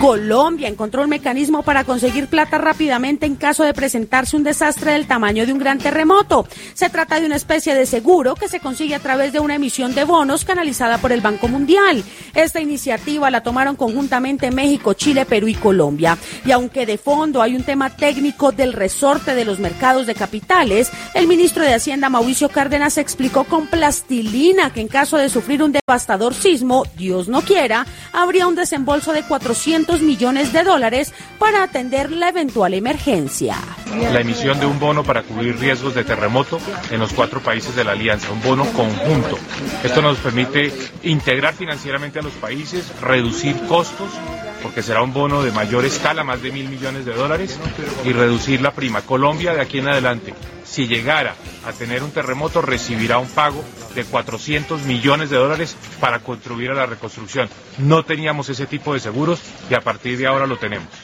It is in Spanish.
Colombia encontró un mecanismo para conseguir plata rápidamente en caso de presentarse un desastre del tamaño de un gran terremoto. Se trata de una especie de seguro que se consigue a través de una emisión de bonos canalizada por el Banco Mundial. Esta iniciativa la tomaron conjuntamente México, Chile, Perú y Colombia. Y aunque de fondo hay un tema técnico del resorte de los mercados de capitales, el ministro de Hacienda, Mauricio Cárdenas, explicó con plastilina que en caso de sufrir un devastador sismo, Dios no quiera, habría un desembolso de $400 millones para atender la eventual emergencia. La emisión de un bono para cubrir riesgos de terremoto en los 4 países de la Alianza, un bono conjunto. Esto nos permite integrar financieramente a los países, reducir costos, porque será un bono de mayor escala, más de $1.000 millones, y reducir la prima. Colombia de aquí en adelante, si llegara a tener un terremoto, recibirá un pago de $400 millones para contribuir a la reconstrucción. No teníamos ese tipo de seguros y a partir de ahora lo tenemos.